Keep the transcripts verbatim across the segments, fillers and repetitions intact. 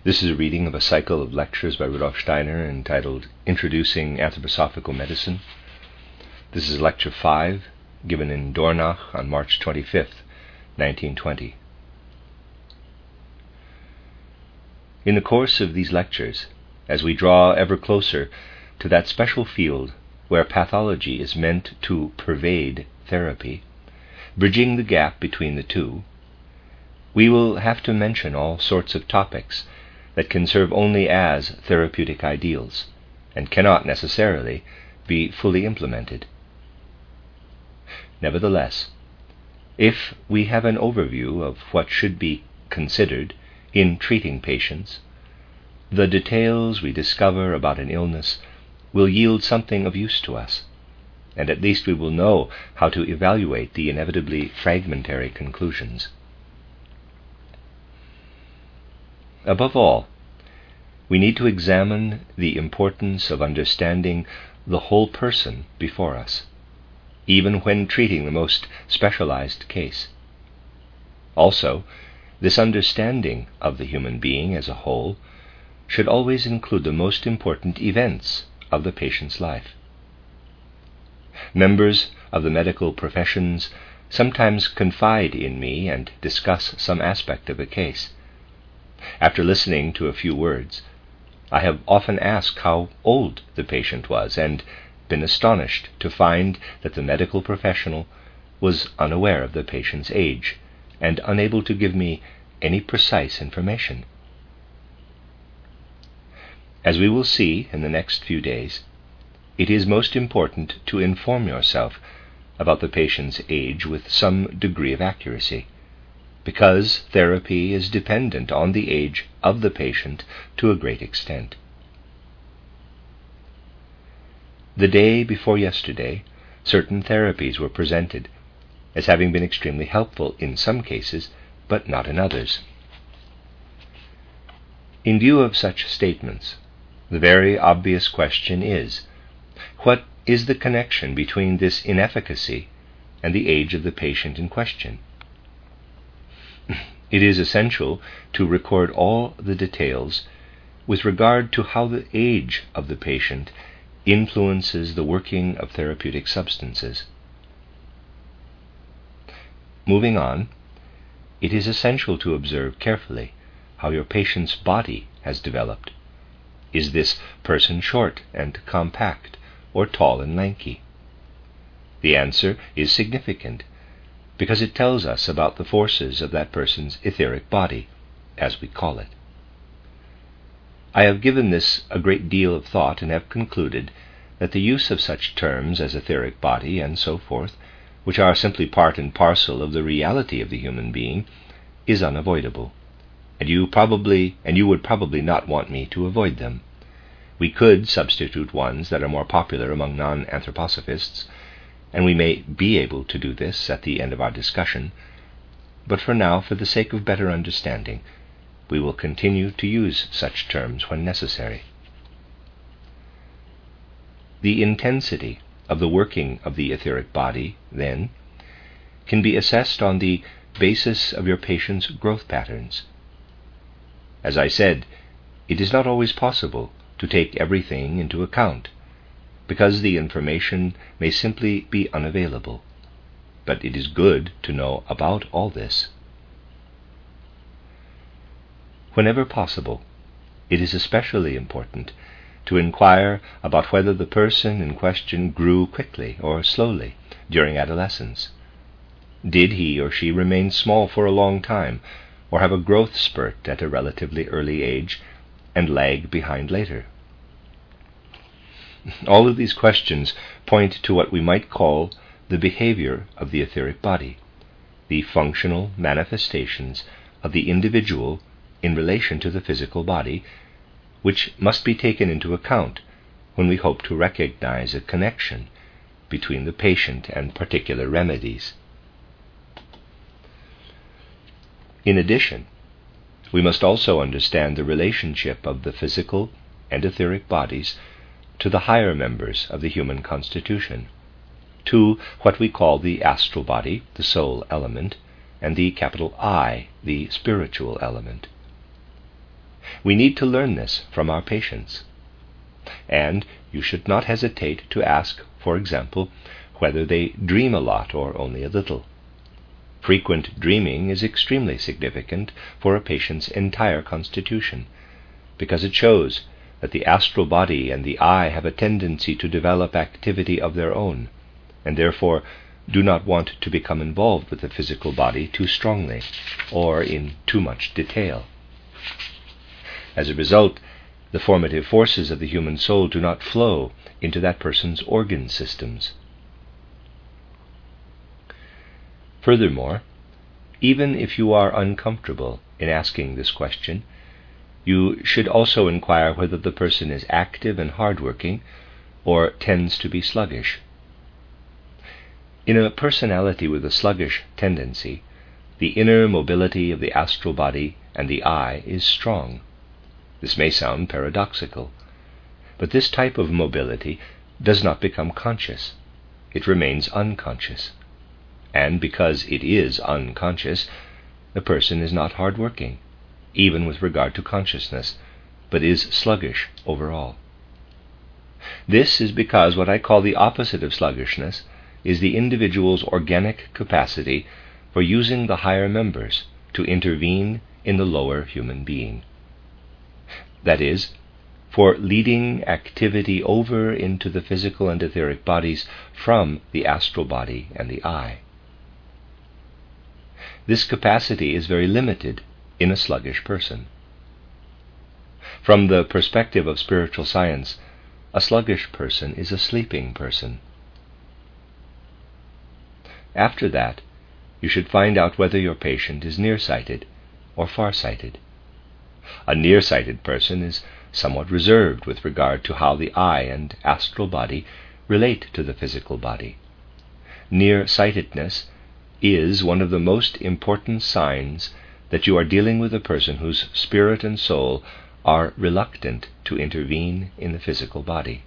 This is a reading of a cycle of lectures by Rudolf Steiner entitled Introducing Anthroposophical Medicine. This is lecture five, given in Dornach on March twenty-fifth, nineteen twenty. In the course of these lectures, as we draw ever closer to that special field where pathology is meant to pervade therapy, bridging the gap between the two, we will have to mention all sorts of topics that can serve only as therapeutic ideals and cannot necessarily be fully implemented. Nevertheless, if we have an overview of what should be considered in treating patients, the details we discover about an illness will yield something of use to us, and at least we will know how to evaluate the inevitably fragmentary conclusions. Above all, we need to examine the importance of understanding the whole person before us, even when treating the most specialized case. Also, this understanding of the human being as a whole should always include the most important events of the patient's life. Members of the medical professions sometimes confide in me and discuss some aspect of a case. After listening to a few words, I have often asked how old the patient was and been astonished to find that the medical professional was unaware of the patient's age and unable to give me any precise information. As we will see in the next few days, it is most important to inform yourself about the patient's age with some degree of accuracy, because therapy is dependent on the age of the patient to a great extent. The day before yesterday, certain therapies were presented as having been extremely helpful in some cases, but not in others. In view of such statements, the very obvious question is, what is the connection between this inefficacy and the age of the patient in question? It is essential to record all the details with regard to how the age of the patient influences the working of therapeutic substances. Moving on, it is essential to observe carefully how your patient's body has developed. Is this person short and compact, or tall and lanky? The answer is significant, because it tells us about the forces of that person's etheric body, as we call it. I have given this a great deal of thought and have concluded that the use of such terms as etheric body and so forth, which are simply part and parcel of the reality of the human being, is unavoidable, and you probably and you would probably not want me to avoid them. We could substitute ones that are more popular among non-anthroposophists, and we may be able to do this at the end of our discussion, but for now, for the sake of better understanding, we will continue to use such terms when necessary. The intensity of the working of the etheric body, then, can be assessed on the basis of your patient's growth patterns. As I said, it is not always possible to take everything into account, because the information may simply be unavailable, but it is good to know about all this. Whenever possible, it is especially important to inquire about whether the person in question grew quickly or slowly during adolescence. Did he or she remain small for a long time, or have a growth spurt at a relatively early age and lag behind later? All of these questions point to what we might call the behavior of the etheric body, the functional manifestations of the individual in relation to the physical body, which must be taken into account when we hope to recognize a connection between the patient and particular remedies. In addition, we must also understand the relationship of the physical and etheric bodies to the higher members of the human constitution, to what we call the astral body, the soul element, and the capital I, the spiritual element. We need to learn this from our patients. And you should not hesitate to ask, for example, whether they dream a lot or only a little. Frequent dreaming is extremely significant for a patient's entire constitution, because it shows that the astral body and the eye have a tendency to develop activity of their own, and therefore do not want to become involved with the physical body too strongly or in too much detail. As a result, the formative forces of the human soul do not flow into that person's organ systems. Furthermore, even if you are uncomfortable in asking this question, you should also inquire whether the person is active and hardworking or tends to be sluggish. In a personality with a sluggish tendency, the inner mobility of the astral body and the eye is strong. This may sound paradoxical, but this type of mobility does not become conscious. It remains unconscious. And because it is unconscious, the person is not hardworking, even with regard to consciousness, but is sluggish overall. This is because what I call the opposite of sluggishness is the individual's organic capacity for using the higher members to intervene in the lower human being. That is, for leading activity over into the physical and etheric bodies from the astral body and the eye. This capacity is very limited in a sluggish person. From the perspective of spiritual science, a sluggish person is a sleeping person. After that, you should find out whether your patient is nearsighted or farsighted. A nearsighted person is somewhat reserved with regard to how the eye and astral body relate to the physical body. Nearsightedness is one of the most important signs that you are dealing with a person whose spirit and soul are reluctant to intervene in the physical body.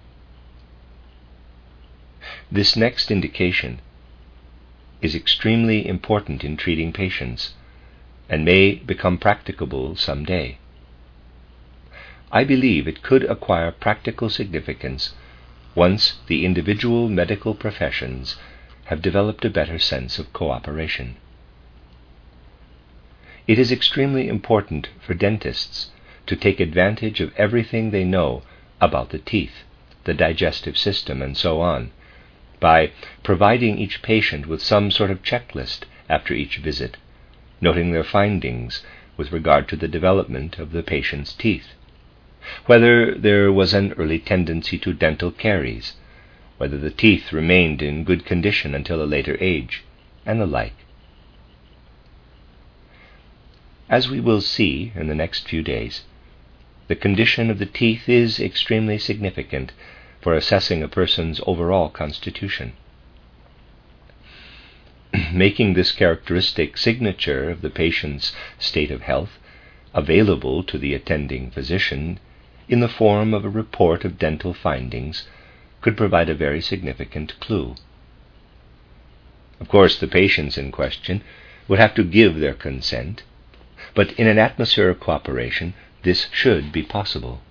This next indication is extremely important in treating patients and may become practicable someday. I believe it could acquire practical significance once the individual medical professions have developed a better sense of cooperation. It is extremely important for dentists to take advantage of everything they know about the teeth, the digestive system, and so on, by providing each patient with some sort of checklist after each visit, noting their findings with regard to the development of the patient's teeth, whether there was an early tendency to dental caries, whether the teeth remained in good condition until a later age, and the like. As we will see in the next few days, the condition of the teeth is extremely significant for assessing a person's overall constitution. Making this characteristic signature of the patient's state of health available to the attending physician in the form of a report of dental findings could provide a very significant clue. Of course, the patients in question would have to give their consent, but in an atmosphere of cooperation, this should be possible.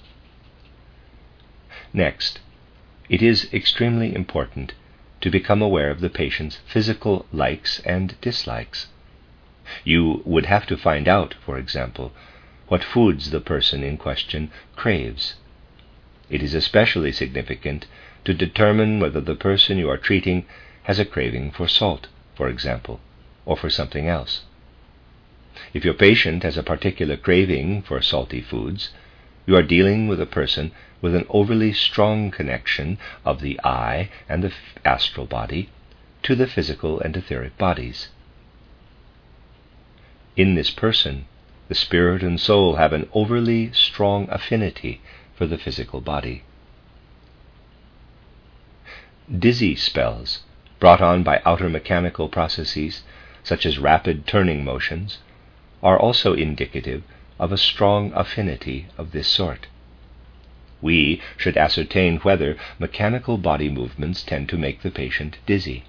Next, it is extremely important to become aware of the patient's physical likes and dislikes. You would have to find out, for example, what foods the person in question craves. It is especially significant to determine whether the person you are treating has a craving for salt, for example, or for something else. If your patient has a particular craving for salty foods, you are dealing with a person with an overly strong connection of the eye and the astral body to the physical and etheric bodies. In this person, the spirit and soul have an overly strong affinity for the physical body. Dizzy spells brought on by outer mechanical processes, such as rapid turning motions, are also indicative of a strong affinity of this sort. We should ascertain whether mechanical body movements tend to make the patient dizzy.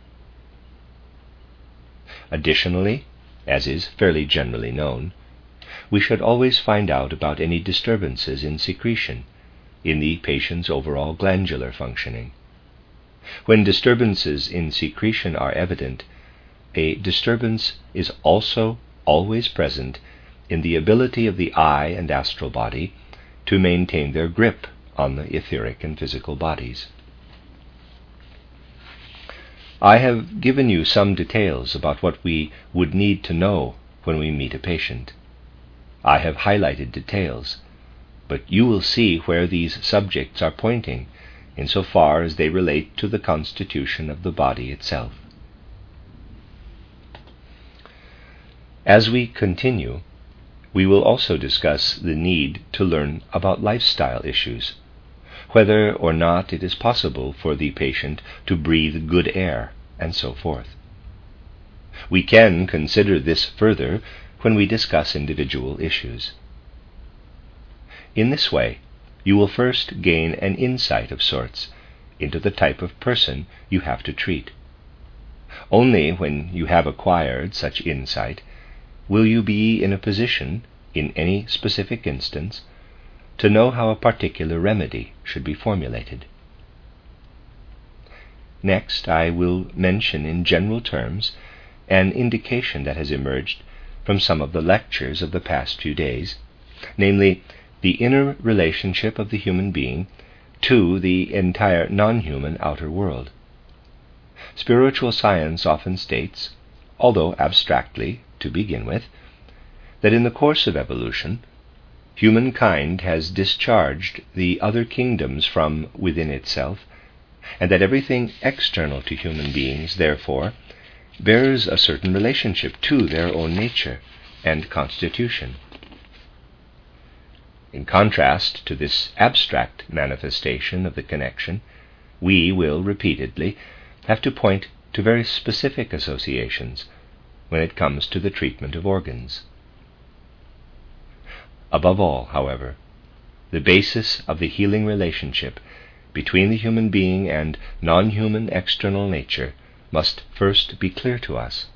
Additionally, as is fairly generally known, we should always find out about any disturbances in secretion, in the patient's overall glandular functioning. When disturbances in secretion are evident, a disturbance is also always present in the ability of the eye and astral body to maintain their grip on the etheric and physical bodies. I have given you some details about what we would need to know when we meet a patient. I have highlighted details, but you will see where these subjects are pointing insofar as they relate to the constitution of the body itself. As we continue, we will also discuss the need to learn about lifestyle issues, whether or not it is possible for the patient to breathe good air, and so forth. We can consider this further when we discuss individual issues. In this way, you will first gain an insight of sorts into the type of person you have to treat. Only when you have acquired such insight will you be in a position, in any specific instance, to know how a particular remedy should be formulated. Next, I will mention in general terms an indication that has emerged from some of the lectures of the past few days, namely, the inner relationship of the human being to the entire non-human outer world. Spiritual science often states, although abstractly to begin with, that in the course of evolution, humankind has discharged the other kingdoms from within itself, and that everything external to human beings, therefore, bears a certain relationship to their own nature and constitution. In contrast to this abstract manifestation of the connection, we will repeatedly have to point to very specific associations when it comes to the treatment of organs. Above all, however, the basis of the healing relationship between the human being and non-human external nature must first be clear to us.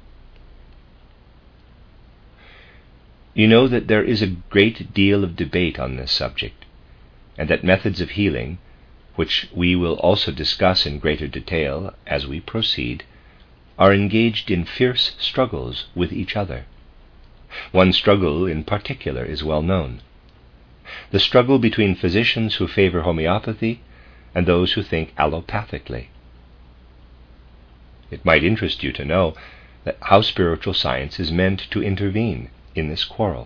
You know that there is a great deal of debate on this subject, and that methods of healing, which we will also discuss in greater detail as we proceed, are engaged in fierce struggles with each other. One struggle in particular is well known: the struggle between physicians who favor homeopathy and those who think allopathically. It might interest you to know that how spiritual science is meant to intervene in this quarrel.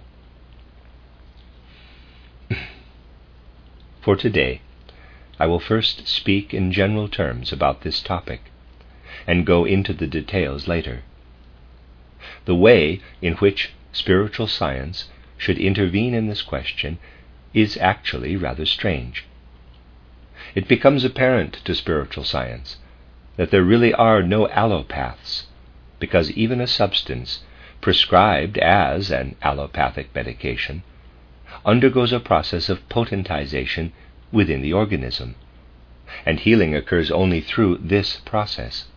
For today, I will first speak in general terms about this topic, and go into the details later. The way in which spiritual science should intervene in this question is actually rather strange. It becomes apparent to spiritual science that there really are no allopaths, because even a substance prescribed as an allopathic medication undergoes a process of potentization within the organism, and healing occurs only through this process.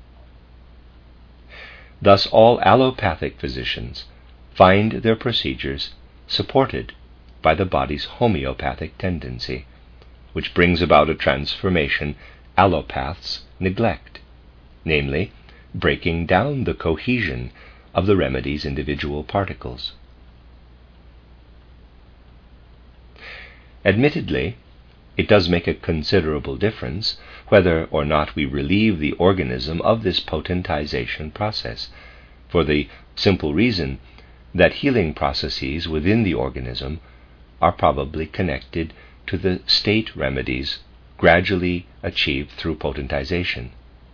Thus, all allopathic physicians find their procedures supported by the body's homeopathic tendency, which brings about a transformation allopaths neglect, namely, breaking down the cohesion of the remedy's individual particles. Admittedly, it does make a considerable difference whether or not we relieve the organism of this potentization process, for the simple reason that healing processes within the organism are probably connected to the state remedies gradually achieved through potentization.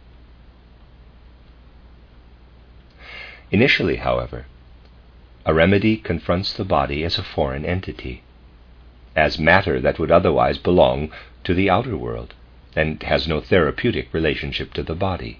Initially, however, a remedy confronts the body as a foreign entity, as matter that would otherwise belong to the outer world, and has no therapeutic relationship to the body.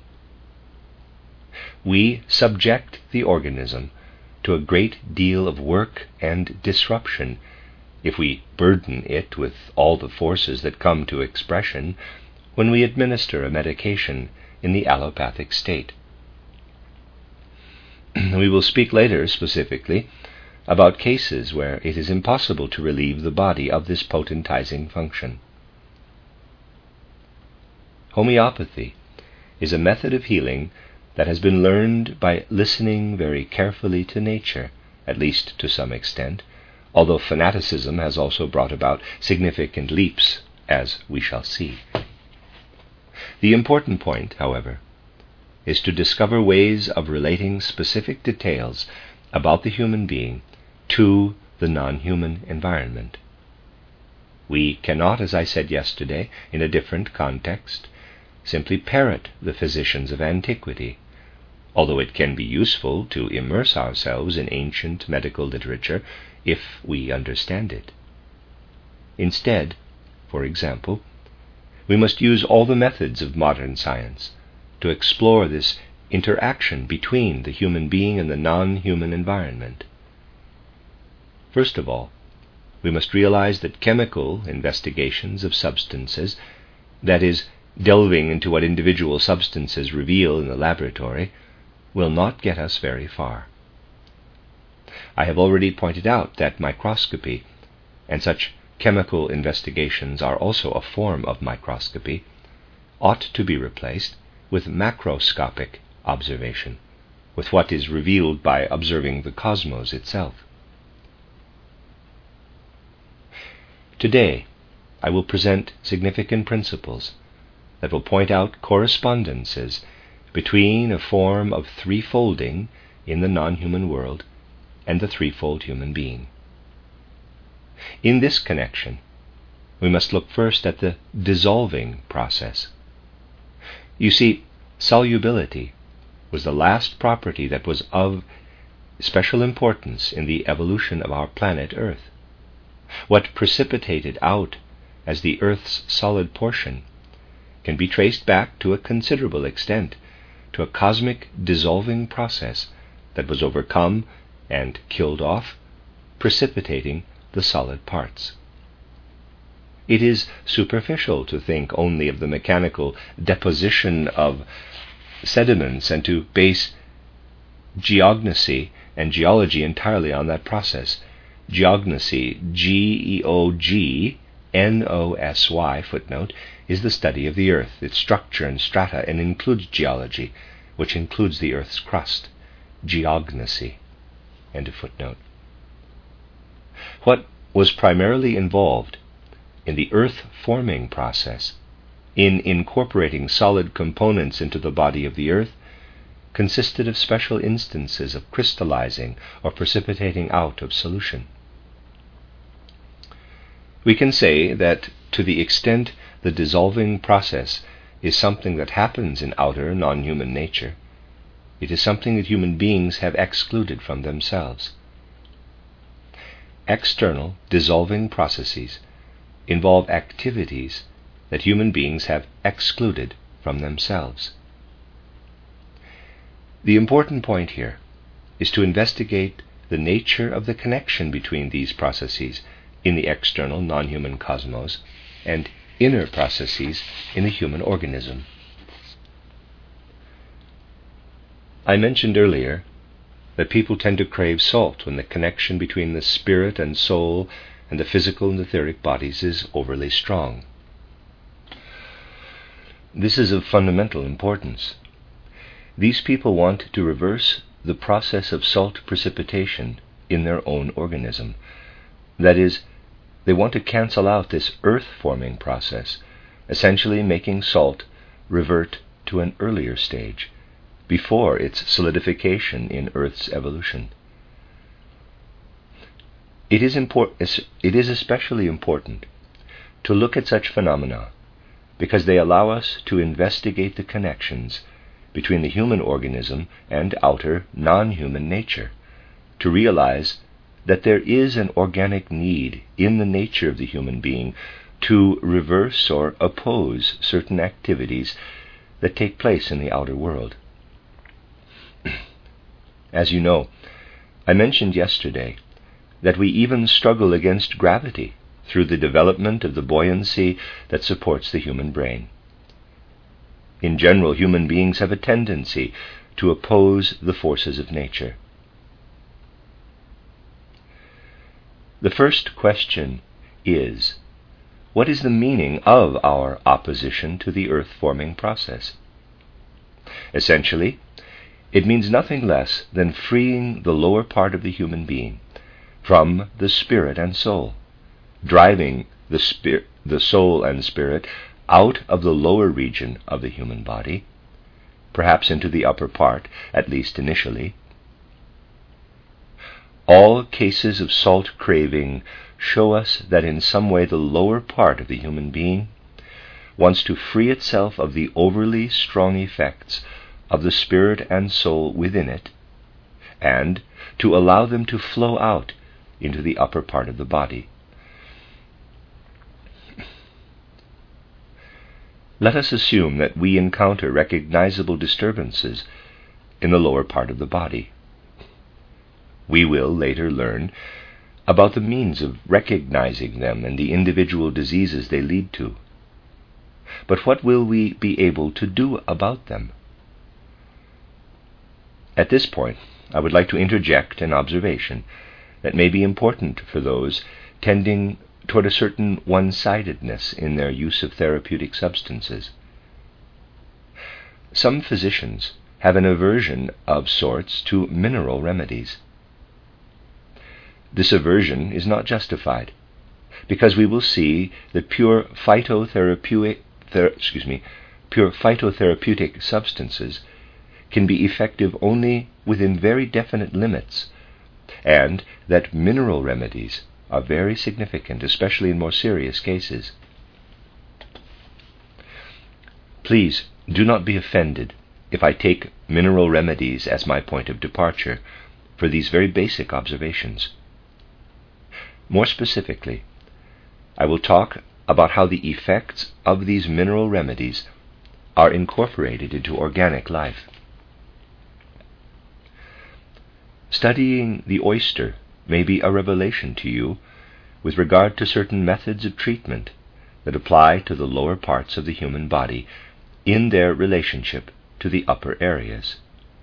We subject the organism to a great deal of work and disruption if we burden it with all the forces that come to expression when we administer a medication in the allopathic state. We will speak later specifically about cases where it is impossible to relieve the body of this potentizing function. Homeopathy is a method of healing that has been learned by listening very carefully to nature, at least to some extent, although fanaticism has also brought about significant leaps, as we shall see. The important point, however, is to discover ways of relating specific details about the human being to the non-human environment. We cannot, as I said yesterday, in a different context, simply parrot the physicians of antiquity, although it can be useful to immerse ourselves in ancient medical literature if we understand it. Instead, for example, we must use all the methods of modern science to explore this interaction between the human being and the non-human environment. First of all, we must realize that chemical investigations of substances, that is, delving into what individual substances reveal in the laboratory, will not get us very far. I have already pointed out that microscopy, and such chemical investigations are also a form of microscopy, ought to be replaced with macroscopic observation, with what is revealed by observing the cosmos itself. Today, I will present significant principles that will point out correspondences between a form of threefolding in the non-human world and the threefold human being. In this connection, we must look first at the dissolving process. You see, solubility was the last property that was of special importance in the evolution of our planet Earth. What precipitated out as the Earth's solid portion can be traced back to a considerable extent to a cosmic dissolving process that was overcome and killed off, precipitating the solid parts. It is superficial to think only of the mechanical deposition of sediments and to base geognosy and geology entirely on that process. Geognosy, G E O G N O S Y, footnote, is the study of the earth, its structure and strata, and includes geology, which includes the earth's crust. Geognosy, end of footnote. What was primarily involved in the earth-forming process, in incorporating solid components into the body of the earth, consisted of special instances of crystallizing or precipitating out of solution. We can say that to the extent the dissolving process is something that happens in outer non-human nature, it is something that human beings have excluded from themselves. External dissolving processes involve activities that human beings have excluded from themselves. The important point here is to investigate the nature of the connection between these processes in the external non-human cosmos and inner processes in the human organism. I mentioned earlier that people tend to crave salt when the connection between the spirit and soul and the physical and etheric bodies is overly strong. This is of fundamental importance. These people want to reverse the process of salt precipitation in their own organism. That is, they want to cancel out this earth-forming process, essentially making salt revert to an earlier stage, before its solidification in Earth's evolution. It is, import- it is especially important to look at such phenomena because they allow us to investigate the connections between the human organism and outer non-human nature, to realize that there is an organic need in the nature of the human being to reverse or oppose certain activities that take place in the outer world. As you know, I mentioned yesterday that we even struggle against gravity through the development of the buoyancy that supports the human brain. In general, human beings have a tendency to oppose the forces of nature. The first question is, what is the meaning of our opposition to the earth-forming process? Essentially, it means nothing less than freeing the lower part of the human being from the spirit and soul, driving the spirit, the soul and spirit out of the lower region of the human body, perhaps into the upper part, at least initially. All cases of salt craving show us that in some way the lower part of the human being wants to free itself of the overly strong effects of the spirit and soul within it, and to allow them to flow out into the upper part of the body. Let us assume that we encounter recognizable disturbances in the lower part of the body. We will later learn about the means of recognizing them and the individual diseases they lead to. But what will we be able to do about them? At this point, I would like to interject an observation that may be important for those tending toward a certain one-sidedness in their use of therapeutic substances. Some physicians have an aversion of sorts to mineral remedies. This aversion is not justified, because we will see that pure phytotherapeutic, ther, excuse me, pure phytotherapeutic substances can be effective only within very definite limits, and that mineral remedies are very significant, especially in more serious cases. Please do not be offended if I take mineral remedies as my point of departure for these very basic observations. More specifically, I will talk about how the effects of these mineral remedies are incorporated into organic life. Studying the oyster may be a revelation to you with regard to certain methods of treatment that apply to the lower parts of the human body in their relationship to the upper areas.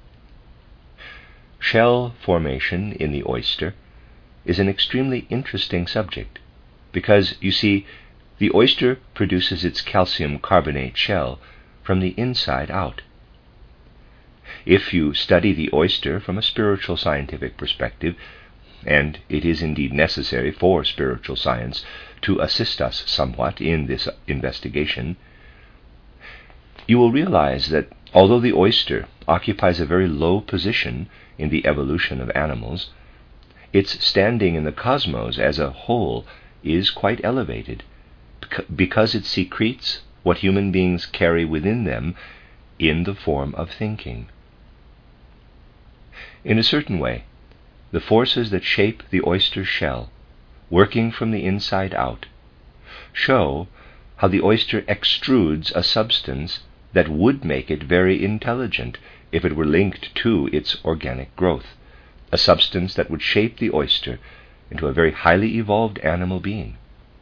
Shell formation in the oyster is an extremely interesting subject because, you see, the oyster produces its calcium carbonate shell from the inside out. If you study the oyster from a spiritual scientific perspective, and it is indeed necessary for spiritual science to assist us somewhat in this investigation, you will realize that although the oyster occupies a very low position in the evolution of animals, its standing in the cosmos as a whole is quite elevated, because it secretes what human beings carry within them in the form of thinking. In a certain way, the forces that shape the oyster shell, working from the inside out, show how the oyster extrudes a substance that would make it very intelligent if it were linked to its organic growth, a substance that would shape the oyster into a very highly evolved animal being.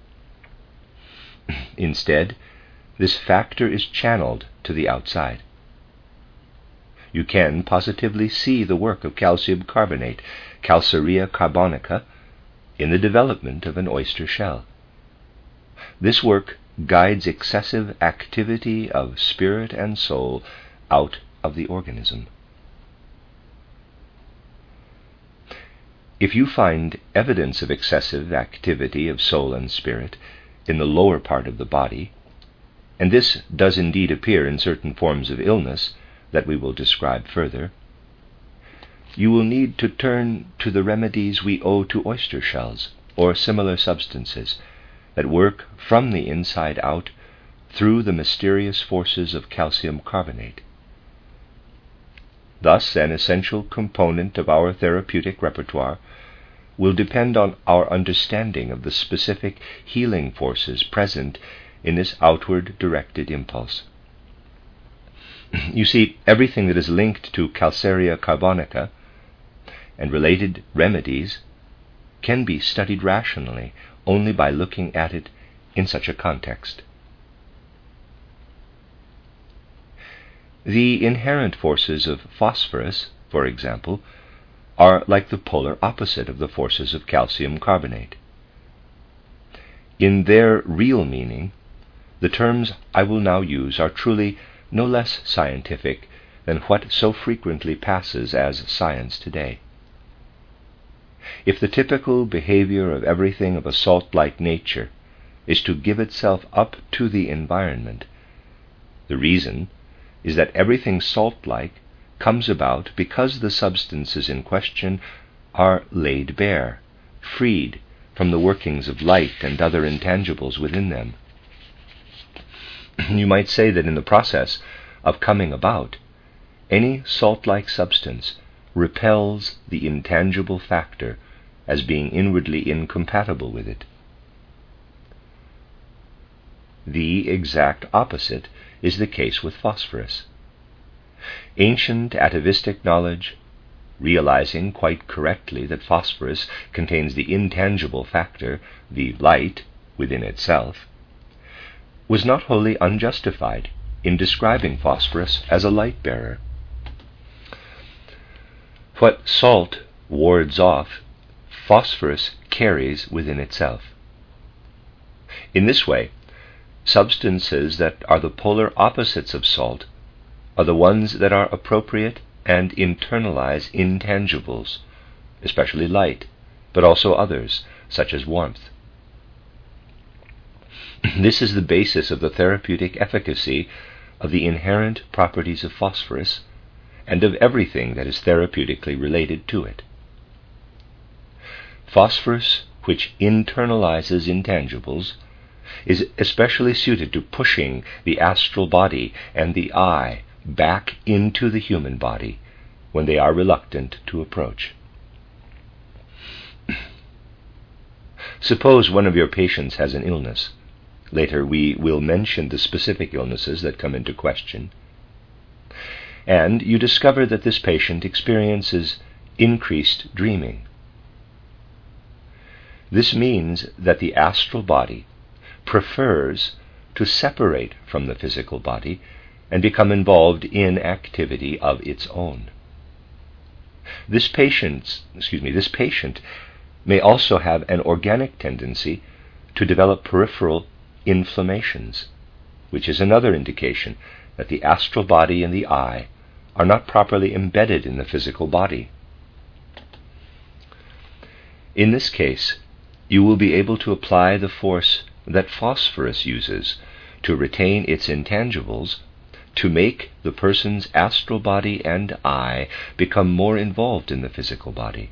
Instead, this factor is channeled to the outside. You can positively see the work of calcium carbonate, Calcarea carbonica, in the development of an oyster shell. This work guides excessive activity of spirit and soul out of the organism. If you find evidence of excessive activity of soul and spirit in the lower part of the body, and this does indeed appear in certain forms of illness that we will describe further, you will need to turn to the remedies we owe to oyster shells or similar substances that work from the inside out through the mysterious forces of calcium carbonate. Thus, an essential component of our therapeutic repertoire will depend on our understanding of the specific healing forces present in this outward-directed impulse. You see, everything that is linked to Calcarea carbonica and related remedies can be studied rationally only by looking at it in such a context. The inherent forces of phosphorus, for example, are like the polar opposite of the forces of calcium carbonate. In their real meaning, the terms I will now use are truly no less scientific than what so frequently passes as science today. If the typical behavior of everything of a salt-like nature is to give itself up to the environment, the reason is that everything salt-like comes about because the substances in question are laid bare, freed from the workings of light and other intangibles within them. You might say that in the process of coming about, any salt-like substance repels the intangible factor as being inwardly incompatible with it. The exact opposite is the case with phosphorus. Ancient atavistic knowledge, realizing quite correctly that phosphorus contains the intangible factor, the light, within itself, was not wholly unjustified in describing phosphorus as a light-bearer. What salt wards off, phosphorus carries within itself. In this way, substances that are the polar opposites of salt are the ones that are appropriate and internalize intangibles, especially light, but also others, such as warmth. This is the basis of the therapeutic efficacy of the inherent properties of phosphorus and of everything that is therapeutically related to it. Phosphorus, which internalizes intangibles, is especially suited to pushing the astral body and the eye back into the human body when they are reluctant to approach. Suppose one of your patients has an illness. Later we will mention the specific illnesses that come into question. And you discover that this patient experiences increased dreaming. This means that the astral body prefers to separate from the physical body and become involved in activity of its own. This patient's, excuse me, this patient may also have an organic tendency to develop peripheral inflammations, which is another indication that the astral body and the eye are not properly embedded in the physical body. In this case, you will be able to apply the force that phosphorus uses to retain its intangibles to make the person's astral body and eye become more involved in the physical body.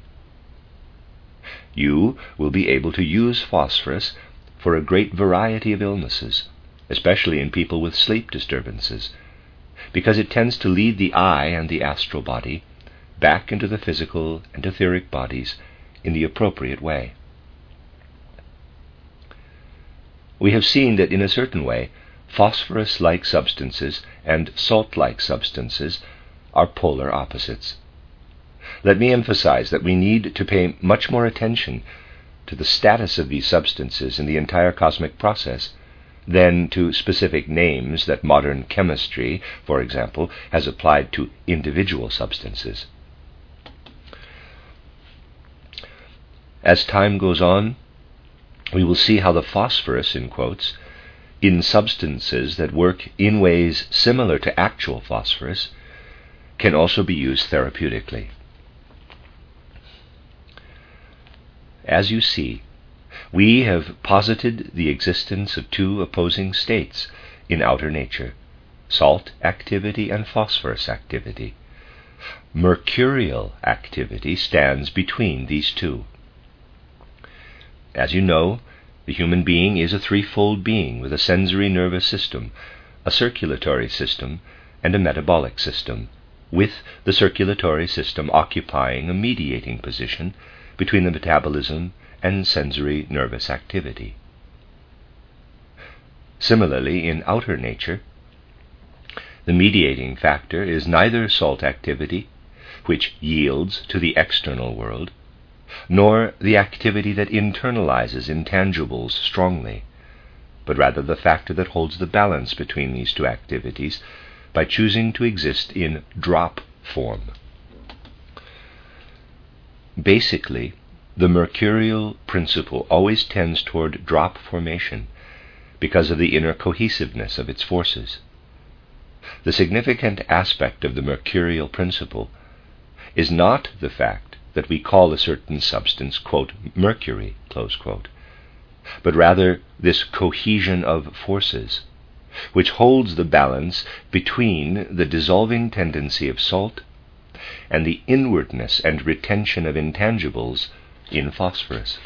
You will be able to use phosphorus for a great variety of illnesses, especially in people with sleep disturbances, because it tends to lead the eye and the astral body back into the physical and etheric bodies in the appropriate way. We have seen that in a certain way, phosphorus-like substances and salt-like substances are polar opposites. Let me emphasize that we need to pay much more attention to the status of these substances in the entire cosmic process than to specific names that modern chemistry, for example, has applied to individual substances. As time goes on, we will see how the phosphorus, in quotes, in substances that work in ways similar to actual phosphorus, can also be used therapeutically. As you see, we have posited the existence of two opposing states in outer nature, salt activity and phosphorus activity. Mercurial activity stands between these two. As you know, the human being is a threefold being with a sensory nervous system, a circulatory system, and a metabolic system, with the circulatory system occupying a mediating position between the metabolism and sensory nervous activity. Similarly, in outer nature, the mediating factor is neither salt activity, which yields to the external world, nor the activity that internalizes intangibles strongly, but rather the factor that holds the balance between these two activities by choosing to exist in drop form. Basically, The mercurial principle always tends toward drop formation because of the inner cohesiveness of its forces. The significant aspect of the mercurial principle is not the fact that we call a certain substance, quote, mercury, close quote, but rather this cohesion of forces, which holds the balance between the dissolving tendency of salt and the inwardness and retention of intangibles in phosphorus.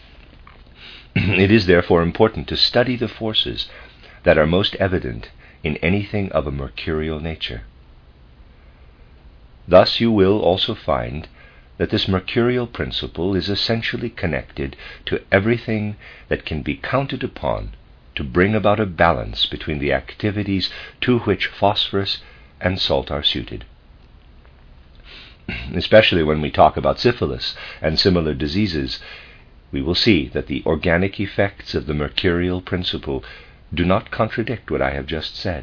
It is therefore important to study the forces that are most evident in anything of a mercurial nature. Thus you will also find that this mercurial principle is essentially connected to everything that can be counted upon to bring about a balance between the activities to which phosphorus and salt are suited. Especially when we talk about syphilis and similar diseases, we will see that the organic effects of the mercurial principle do not contradict what I have just said.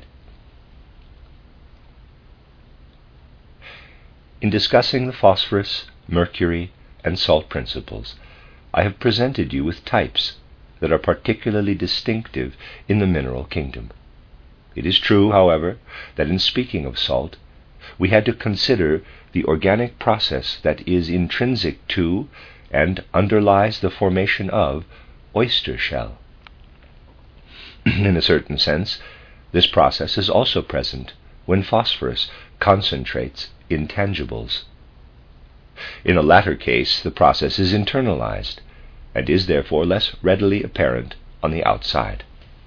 In discussing the phosphorus, mercury, and salt principles, I have presented you with types that are particularly distinctive in the mineral kingdom. It is true, however, that in speaking of salt, we had to consider the organic process that is intrinsic to and underlies the formation of oyster shell. In a certain sense, this process is also present when phosphorus concentrates intangibles. In the latter case, the process is internalized and is therefore less readily apparent on the outside.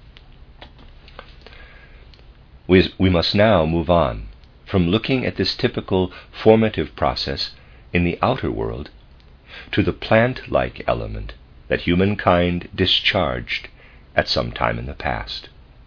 We, we must now move on from looking at this typical formative process in the outer world to the plant-like element that humankind discharged at some time in the past.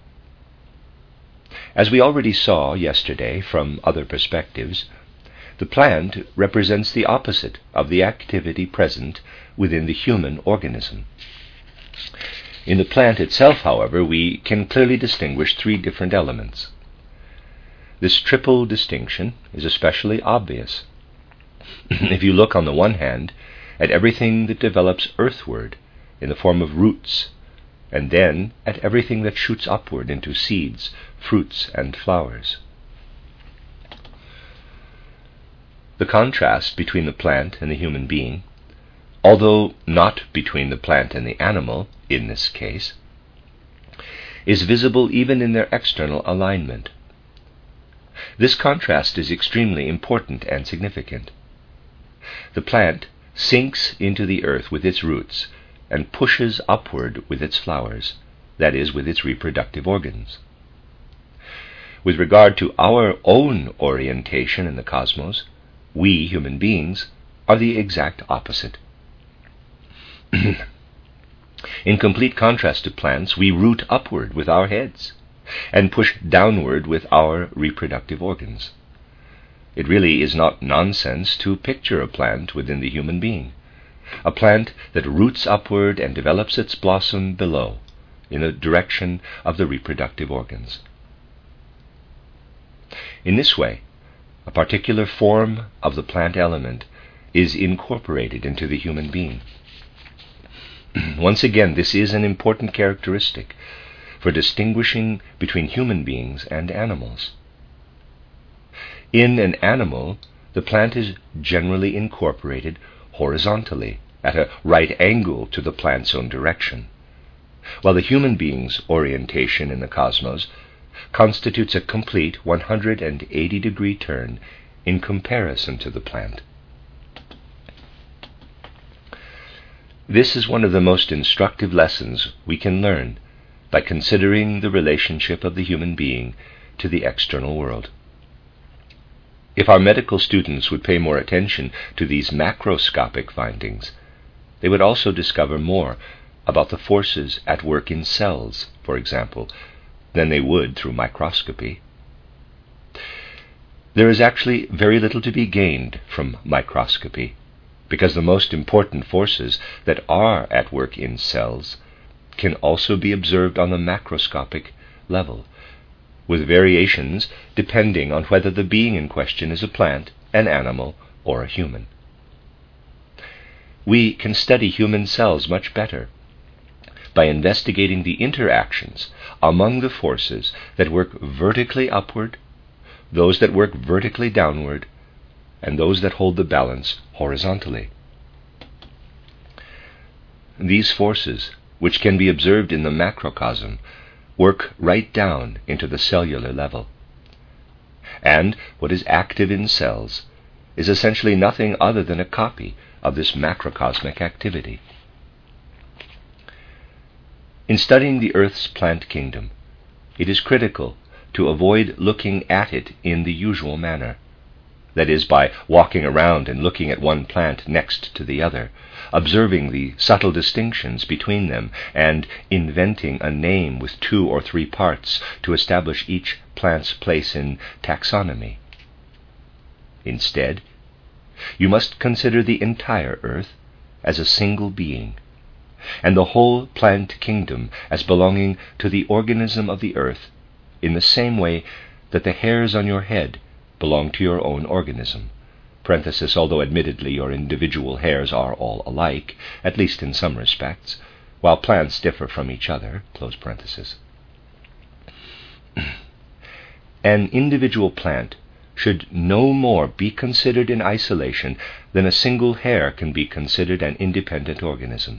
As we already saw yesterday from other perspectives, the plant represents the opposite of the activity present within the human organism. In the plant itself, however, we can clearly distinguish three different elements. This triple distinction is especially obvious if you look on the one hand at everything that develops earthward in the form of roots, and then at everything that shoots upward into seeds, fruits, and flowers. The contrast between the plant and the human being, although not between the plant and the animal in this case, is visible even in their external alignment. This contrast is extremely important and significant. The plant sinks into the earth with its roots and pushes upward with its flowers, that is, with its reproductive organs. With regard to our own orientation in the cosmos, we human beings are the exact opposite. In complete contrast to plants, we root upward with our heads and push downward with our reproductive organs. It really is not nonsense to picture a plant within the human being, a plant that roots upward and develops its blossom below, in the direction of the reproductive organs. In this way, a particular form of the plant element is incorporated into the human being. Once again, this is an important characteristic for distinguishing between human beings and animals. In an animal, the plant is generally incorporated horizontally, at a right angle to the plant's own direction, while the human being's orientation in the cosmos constitutes a complete one hundred eighty degree turn in comparison to the plant. This is one of the most instructive lessons we can learn by considering the relationship of the human being to the external world. If our medical students would pay more attention to these macroscopic findings, they would also discover more about the forces at work in cells, for example, than they would through microscopy. There is actually very little to be gained from microscopy, because the most important forces that are at work in cells can also be observed on the macroscopic level, with variations depending on whether the being in question is a plant, an animal, or a human. we can study human cells much better by investigating the interactions among the forces that work vertically upward, those that work vertically downward, and those that hold the balance horizontally. These forces, which can be observed in the macrocosm, work right down into the cellular level. And what is active in cells is essentially nothing other than a copy of this macrocosmic activity. In studying the Earth's plant kingdom, it is critical to avoid looking at it in the usual manner, that is, by walking around and looking at one plant next to the other, observing the subtle distinctions between them, and inventing a name with two or three parts to establish each plant's place in taxonomy. Instead, you must consider the entire Earth as a single being, and the whole plant kingdom as belonging to the organism of the Earth, in the same way that the hairs on your head belong to your own organism. Parenthesis, although admittedly your individual hairs are all alike, at least in some respects, while plants differ from each other. Close parenthesis. An individual plant should no more be considered in isolation than a single hair can be considered an independent organism.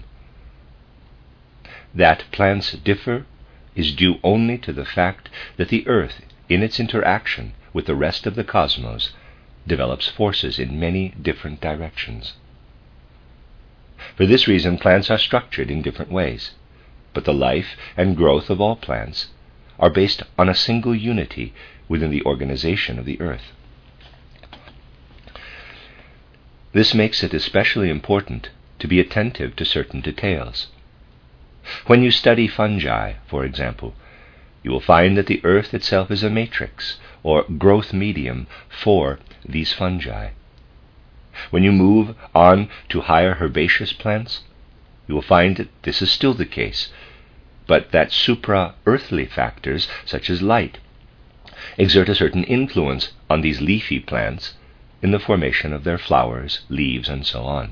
That plants differ is due only to the fact that the Earth, in its interaction with the rest of the cosmos, develops forces in many different directions. For this reason, plants are structured in different ways, but the life and growth of all plants are based on a single unity within the organization of the Earth. This makes it especially important to be attentive to certain details. When you study fungi, for example, you will find that the Earth itself is a matrix, or growth medium, for these fungi. When you move on to higher herbaceous plants, you will find that this is still the case, but that supra-earthly factors, such as light, exert a certain influence on these leafy plants in the formation of their flowers, leaves, and so on.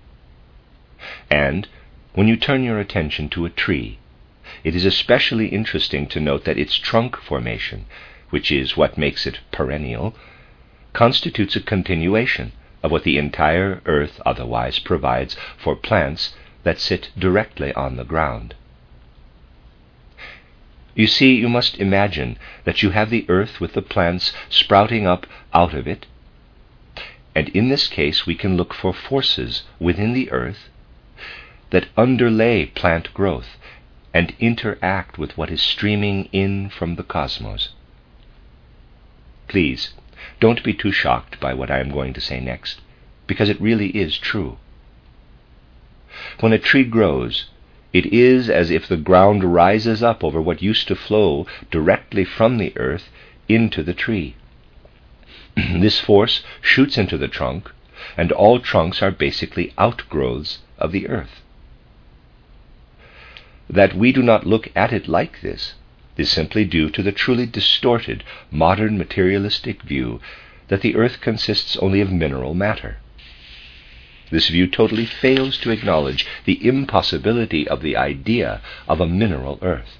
And when you turn your attention to a tree, it is especially interesting to note that its trunk formation, which is what makes it perennial, constitutes a continuation of what the entire Earth otherwise provides for plants that sit directly on the ground. You see, you must imagine that you have the Earth with the plants sprouting up out of it, and in this case we can look for forces within the Earth that underlay plant growth and interact with what is streaming in from the cosmos. Please, don't be too shocked by what I am going to say next, because it really is true. When a tree grows, it is as if the ground rises up over what used to flow directly from the Earth into the tree. This force shoots into the trunk, and all trunks are basically outgrowths of the Earth. That we do not look at it like this is simply due to the truly distorted modern materialistic view that the Earth consists only of mineral matter. This view totally fails to acknowledge the impossibility of the idea of a mineral Earth.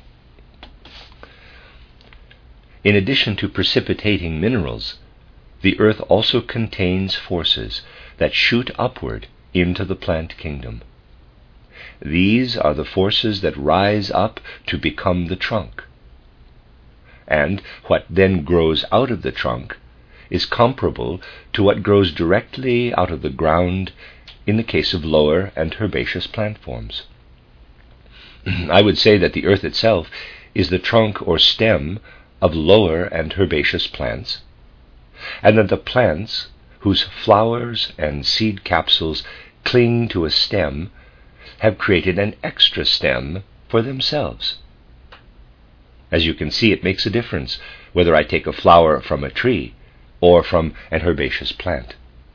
In addition to precipitating minerals, the Earth also contains forces that shoot upward into the plant kingdom. These are the forces that rise up to become the trunk. And what then grows out of the trunk is comparable to what grows directly out of the ground in the case of lower and herbaceous plant forms. I would say that the Earth itself is the trunk or stem of lower and herbaceous plants, and that the plants whose flowers and seed capsules cling to a stem have created an extra stem for themselves. As you can see, it makes a difference whether I take a flower from a tree or from an herbaceous plant.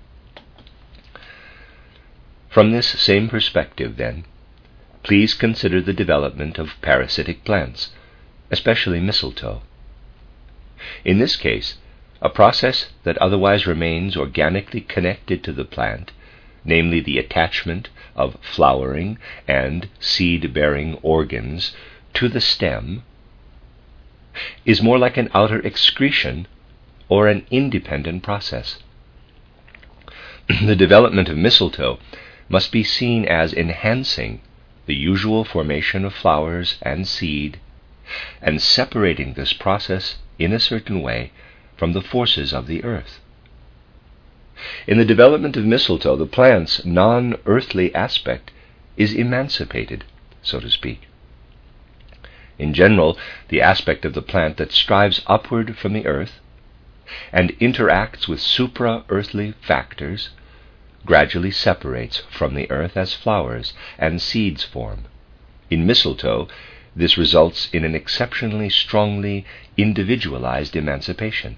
From this same perspective, then, please consider the development of parasitic plants, especially mistletoe. In this case, a process that otherwise remains organically connected to the plant namely the attachment of flowering and seed-bearing organs to the stem, is more like an outer excretion or an independent process. The development of mistletoe must be seen as enhancing the usual formation of flowers and seed, and separating this process in a certain way from the forces of the earth. In the development of mistletoe, the plant's non-earthly aspect is emancipated, so to speak. In general, the aspect of the plant that strives upward from the earth and interacts with supra-earthly factors gradually separates from the earth as flowers and seeds form. In mistletoe, this results in an exceptionally strongly individualized emancipation.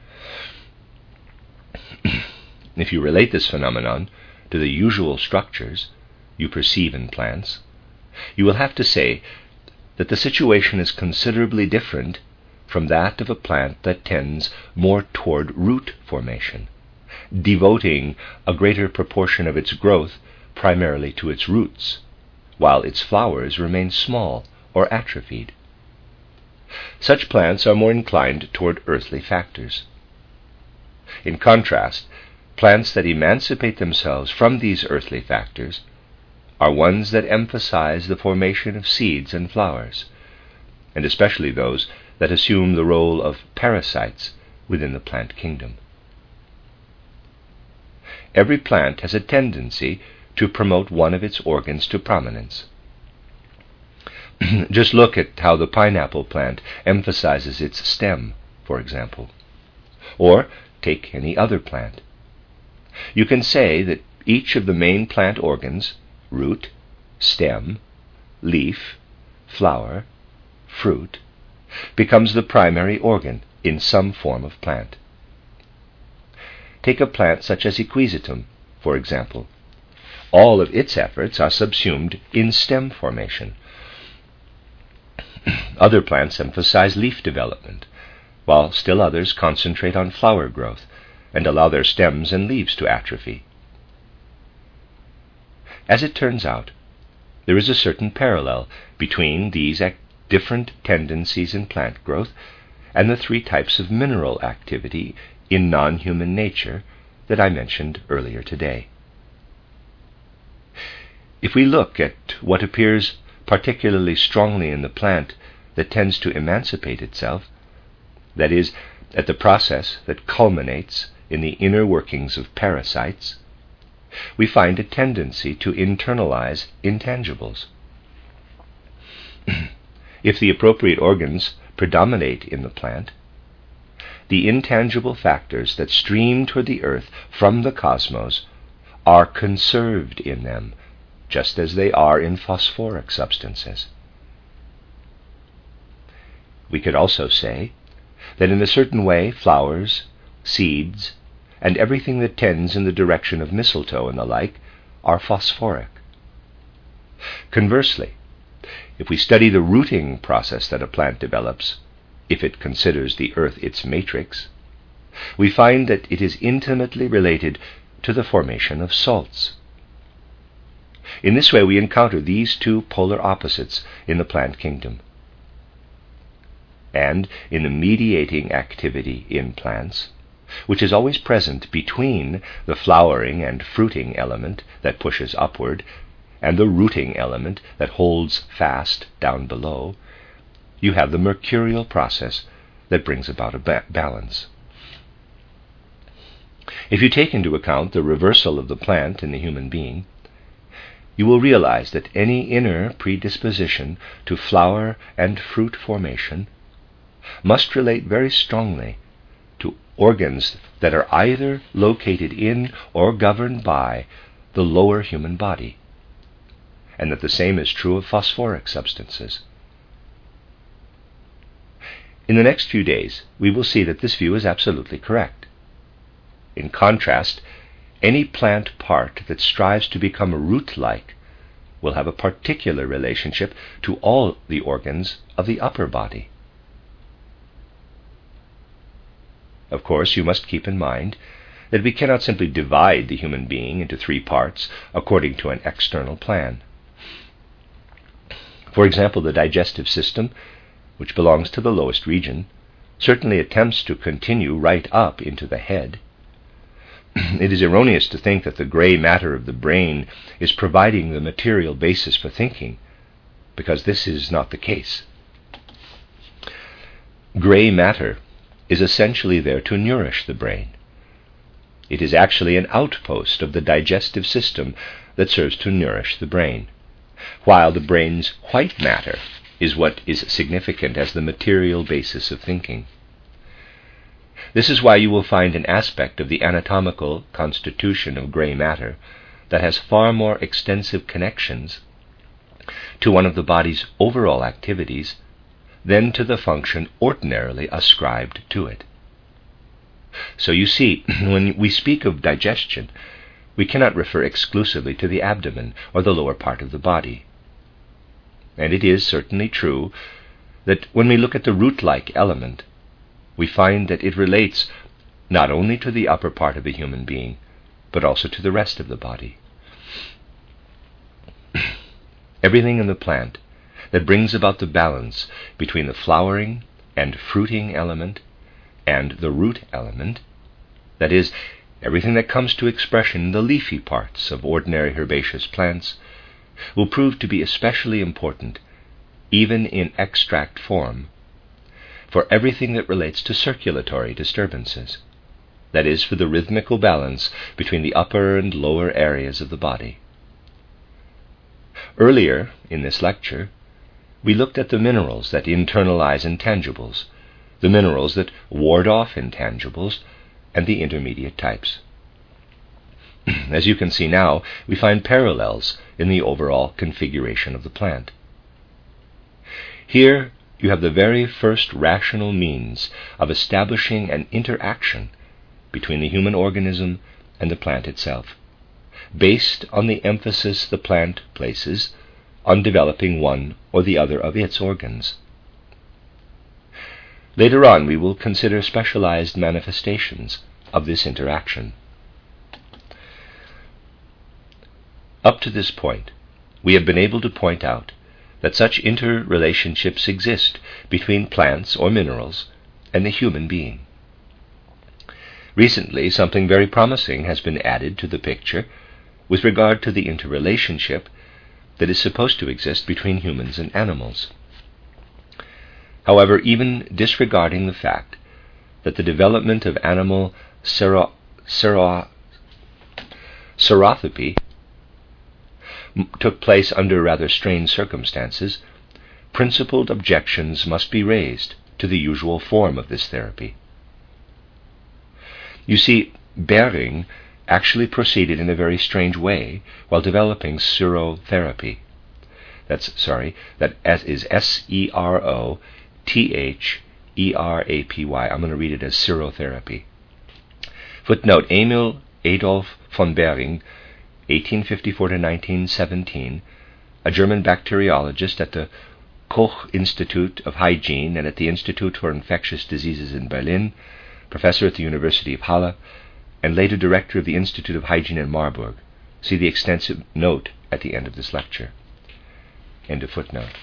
If you relate this phenomenon to the usual structures you perceive in plants, you will have to say that the situation is considerably different from that of a plant that tends more toward root formation, devoting a greater proportion of its growth primarily to its roots, while its flowers remain small or atrophied. Such plants are more inclined toward earthly factors. In contrast, plants that emancipate themselves from these earthly factors are ones that emphasize the formation of seeds and flowers, and especially those that assume the role of parasites within the plant kingdom. Every plant has a tendency to promote one of its organs to prominence. Just look at how the pineapple plant emphasizes its stem, for example. Or take any other plant. You can say that each of the main plant organs, root, stem, leaf, flower, fruit, becomes the primary organ in some form of plant. Take a plant such as Equisetum, for example. All of its efforts are subsumed in stem formation. Other plants emphasize leaf development, while still others concentrate on flower growth and allow their stems and leaves to atrophy. As it turns out, there is a certain parallel between these ac- different tendencies in plant growth and the three types of mineral activity in non-human nature that I mentioned earlier today. If we look at what appears particularly strongly in the plant that tends to emancipate itself, that is, at the process that culminates in the inner workings of parasites, we find a tendency to internalize intangibles. If the appropriate organs predominate in the plant, the intangible factors that stream toward the earth from the cosmos are conserved in them, just as they are in phosphoric substances. We could also say that in a certain way flowers, seeds, and everything that tends in the direction of mistletoe and the like are phosphoric. Conversely, if we study the rooting process that a plant develops, if it considers the earth its matrix, we find that it is intimately related to the formation of salts. In this way we encounter these two polar opposites in the plant kingdom. And in the mediating activity in plants, which is always present between the flowering and fruiting element that pushes upward and the rooting element that holds fast down below, you have the mercurial process that brings about a ba- balance. If you take into account the reversal of the plant in the human being, you will realize that any inner predisposition to flower and fruit formation must relate very strongly to organs that are either located in or governed by the lower human body, and that the same is true of phosphoric substances. In the next few days, we will see that this view is absolutely correct. In contrast, any plant part that strives to become root-like will have a particular relationship to all the organs of the upper body. Of course, you must keep in mind that we cannot simply divide the human being into three parts according to an external plan. For example, the digestive system, which belongs to the lowest region, certainly attempts to continue right up into the head. It is erroneous to think that the gray matter of the brain is providing the material basis for thinking, because this is not the case. Gray matter is essentially there to nourish the brain. It is actually an outpost of the digestive system that serves to nourish the brain, while the brain's white matter is what is significant as the material basis of thinking. This is why you will find an aspect of the anatomical constitution of gray matter that has far more extensive connections to one of the body's overall activities than to the function ordinarily ascribed to it. So you see, when we speak of digestion, we cannot refer exclusively to the abdomen or the lower part of the body. And it is certainly true that when we look at the root-like element, we find that it relates not only to the upper part of the human being, but also to the rest of the body. Everything in the plant that brings about the balance between the flowering and fruiting element and the root element, that is, everything that comes to expression in the leafy parts of ordinary herbaceous plants, will prove to be especially important, even in extract form, for everything that relates to circulatory disturbances, that is, for the rhythmical balance between the upper and lower areas of the body. Earlier in this lecture, we looked at the minerals that internalize intangibles, the minerals that ward off intangibles, and the intermediate types. As you can see now, we find parallels in the overall configuration of the plant. Here you have the very first rational means of establishing an interaction between the human organism and the plant itself, based on the emphasis the plant places on developing one or the other of its organs. Later on, we will consider specialized manifestations of this interaction. Up to this point, we have been able to point out that such interrelationships exist between plants or minerals and the human being. Recently, something very promising has been added to the picture with regard to the interrelationship that is supposed to exist between humans and animals. However, even disregarding the fact that the development of animal sero- sero- serothopy took place under rather strange circumstances, principled objections must be raised to the usual form of this therapy. You see, Behring actually proceeded in a very strange way while developing serotherapy. That's, sorry, that is S E R O T H E R A P Y. I'm going to read it as serotherapy. Footnote, Emil Adolf von Behring, eighteen fifty-four to nineteen seventeen, a German bacteriologist at the Koch Institute of Hygiene and at the Institute for Infectious Diseases in Berlin, professor at the University of Halle, and later director of the Institute of Hygiene in Marburg. See the extensive note at the end of this lecture. End of footnote.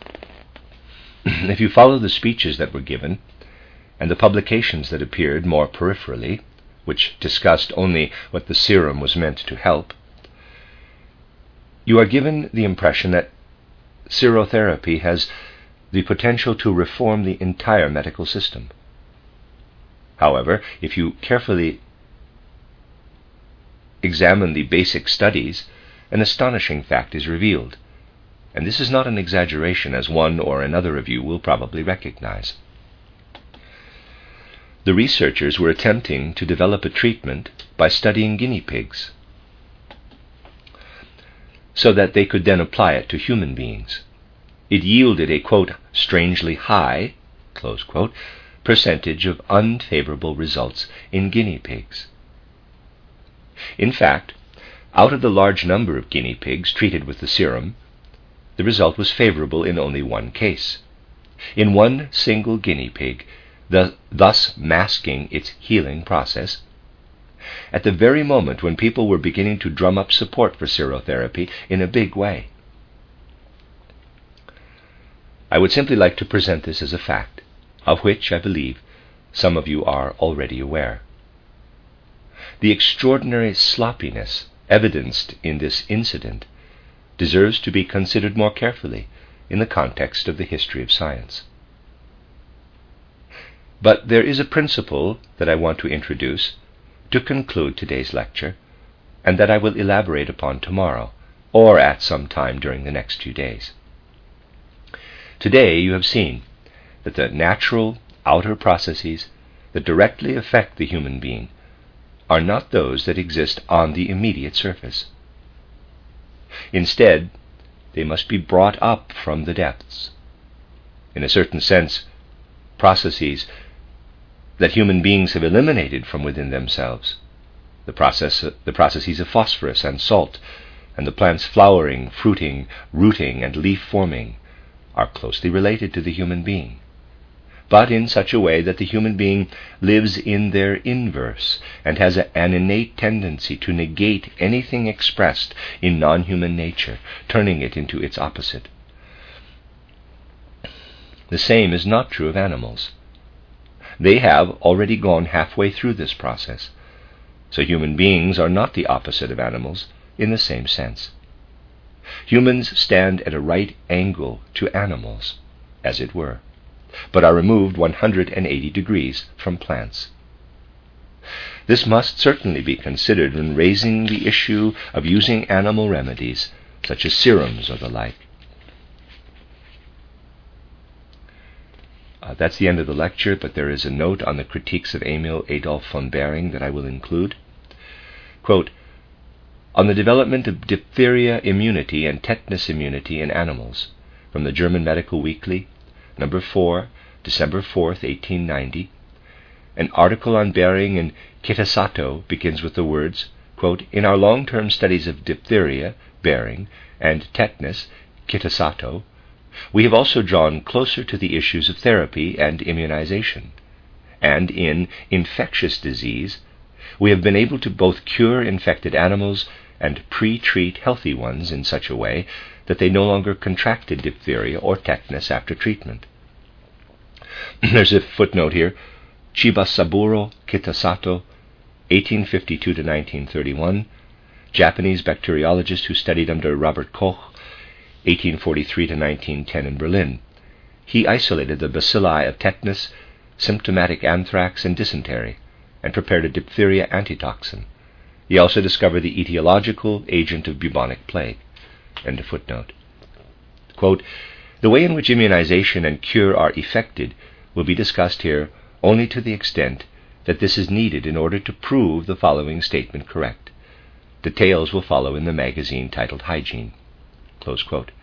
If you follow the speeches that were given and the publications that appeared more peripherally, which discussed only what the serum was meant to help, you are given the impression that serotherapy has the potential to reform the entire medical system. However, if you carefully examine the basic studies, an astonishing fact is revealed, and this is not an exaggeration, as one or another of you will probably recognize. The researchers were attempting to develop a treatment by studying guinea pigs, so that they could then apply it to human beings. It yielded a, quote, strangely high, close quote, percentage of unfavorable results in guinea pigs. In fact, out of the large number of guinea pigs treated with the serum, the result was favorable in only one case. In one single guinea pig, the, thus masking its healing process, at the very moment when people were beginning to drum up support for serotherapy in a big way. I would simply like to present this as a fact, of which I believe some of you are already aware. The extraordinary sloppiness evidenced in this incident deserves to be considered more carefully in the context of the history of science. But there is a principle that I want to introduce to conclude today's lecture, and that I will elaborate upon tomorrow, or at some time during the next few days. Today you have seen that the natural outer processes that directly affect the human being are not those that exist on the immediate surface. Instead, they must be brought up from the depths. In a certain sense, processes that human beings have eliminated from within themselves, the process, the processes of phosphorus and salt, and the plant's flowering, fruiting, rooting, and leaf forming, are closely related to the human being, but in such a way that the human being lives in their inverse and has a, an innate tendency to negate anything expressed in non-human nature, turning it into its opposite. The same is not true of animals. They have already gone halfway through this process, so human beings are not the opposite of animals in the same sense. Humans stand at a right angle to animals, as it were, but are removed one hundred eighty degrees from plants. This must certainly be considered when raising the issue of using animal remedies, such as serums or the like. Uh, that's the end of the lecture, but there is a note on the critiques of Emil Adolf von Behring that I will include. Quote, on the development of diphtheria immunity and tetanus immunity in animals, from the German Medical Weekly, number four, December fourth, eighteen ninety, an article on Behring and Kitasato begins with the words, quote, in our long-term studies of diphtheria, Behring, and tetanus, Kitasato, we have also drawn closer to the issues of therapy and immunization, and in infectious disease, we have been able to both cure infected animals and pre-treat healthy ones in such a way that they no longer contracted diphtheria or tetanus after treatment. There's a footnote here, Chibasaburo Kitasato, eighteen fifty-two to nineteen thirty-one, Japanese bacteriologist who studied under Robert Koch, eighteen forty-three to nineteen ten in Berlin. He isolated the bacilli of tetanus, symptomatic anthrax, and dysentery, and prepared a diphtheria antitoxin. He also discovered the etiological agent of bubonic plague. End of footnote. Quote, the way in which immunization and cure are effected will be discussed here only to the extent that this is needed in order to prove the following statement correct. Details will follow in the magazine titled Hygiene. Close quote.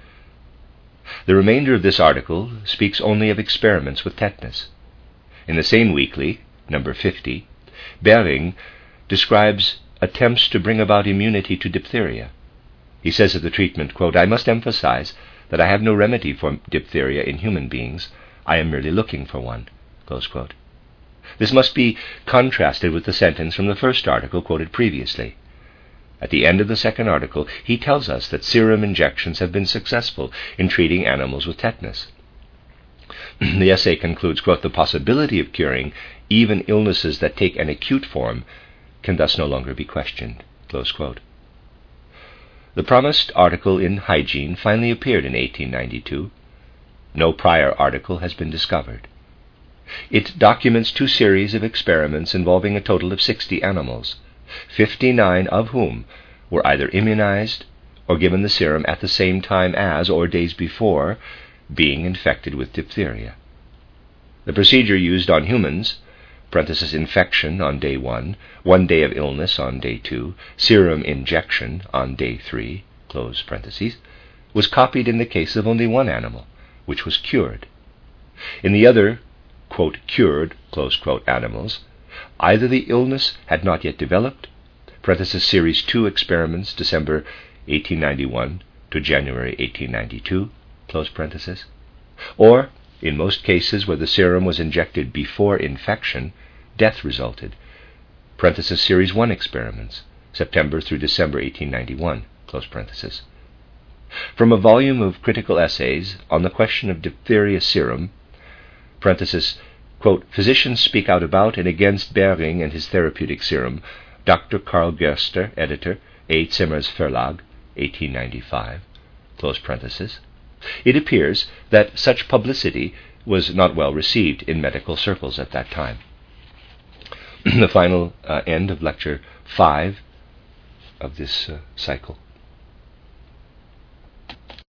The remainder of this article speaks only of experiments with tetanus. In the same weekly, number fifty, Behring describes attempts to bring about immunity to diphtheria. He says of the treatment, quote, I must emphasize that I have no remedy for diphtheria in human beings. I am merely looking for one. Close quote. This must be contrasted with the sentence from the first article quoted previously. At the end of the second article, he tells us that serum injections have been successful in treating animals with tetanus. The essay concludes, quote, the possibility of curing even illnesses that take an acute form can thus no longer be questioned. Close quote. The promised article in Hygiene finally appeared in eighteen ninety-two. No prior article has been discovered. It documents two series of experiments involving a total of sixty animals, fifty-nine of whom were either immunized or given the serum at the same time as, or days before, being infected with diphtheria. The procedure used on humans, parenthesis infection on day one, one day of illness on day two, serum injection on day three, close parentheses, was copied in the case of only one animal, which was cured. In the other, quote, cured, close quote, animals, either the illness had not yet developed, parenthesis series two experiments, December eighteen ninety-one to January eighteen ninety-two, close parenthesis, or, in most cases where the serum was injected before infection, death resulted, parenthesis, Series one experiments, September through December eighteen ninety-one, close parenthesis. From a volume of critical essays on the question of diphtheria serum, parenthesis, quote, Physicians speak out about and against Behring and his therapeutic serum, Doctor Karl Gerster, editor, A. Zimmers Verlag, eighteen ninety-five, close parenthesis. It appears that such publicity was not well received in medical circles at that time. The final uh, end of lecture five of this uh, cycle.